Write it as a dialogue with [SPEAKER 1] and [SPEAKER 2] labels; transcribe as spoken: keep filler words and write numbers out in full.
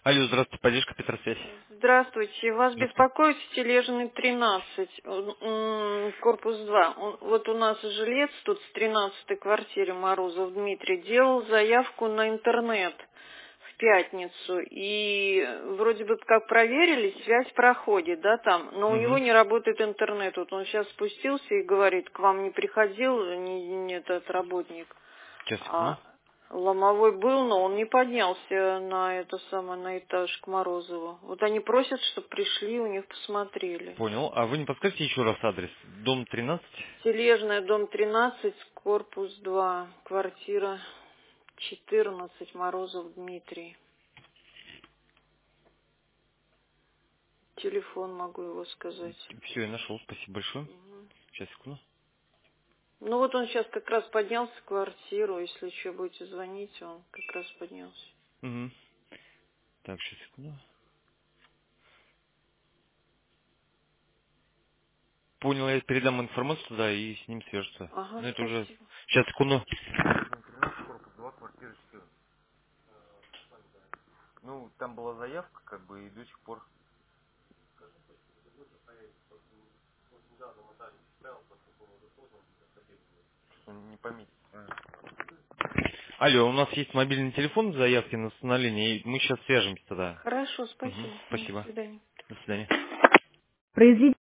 [SPEAKER 1] Алло, здравствуйте, поддержка Петросвязь.
[SPEAKER 2] Здравствуйте. Вас
[SPEAKER 1] Здравствуйте.
[SPEAKER 2] беспокоит Тележный тринадцать, м, корпус два. Он- Вот у нас жилец тут с тринадцатой квартире Морозов Дмитрий делал заявку на интернет в пятницу. И вроде бы как проверили, связь проходит, да, там. Но у него
[SPEAKER 1] Угу.
[SPEAKER 2] не работает интернет. Вот он сейчас спустился и говорит, к вам не приходил ни, ни этот работник.
[SPEAKER 1] Сейчас, секунду.
[SPEAKER 2] А ломовой был, но он не поднялся на это самое, на этаж к Морозову. Вот они просят, чтобы пришли, у них посмотрели.
[SPEAKER 1] Понял. А вы не подскажете еще раз адрес? Дом тринадцать?
[SPEAKER 2] Тележная, дом тринадцать, корпус два, квартира четырнадцать, Морозов Дмитрий. Телефон могу его сказать.
[SPEAKER 1] Все, я нашел, спасибо большое.
[SPEAKER 2] Мгм.
[SPEAKER 1] Сейчас, секунду.
[SPEAKER 2] Ну вот он сейчас как раз поднялся в квартиру, если еще будете звонить, он как раз поднялся.
[SPEAKER 1] Угу. Так, сейчас, секунду. Понял, я передам информацию туда и с ним свяжутся.
[SPEAKER 2] Ага,
[SPEAKER 1] Ну это уже...
[SPEAKER 2] спасибо.
[SPEAKER 1] Сейчас, секунду. Ну, там была заявка, как бы, и до сих пор. Он не пометит. А. Алло, у нас есть мобильный телефон с заявки на установление, и мы сейчас свяжемся тогда.
[SPEAKER 2] Хорошо,
[SPEAKER 1] Угу.
[SPEAKER 2] спасибо. До
[SPEAKER 1] Спасибо.
[SPEAKER 2] свидания.
[SPEAKER 1] До свидания.
[SPEAKER 3] Произведите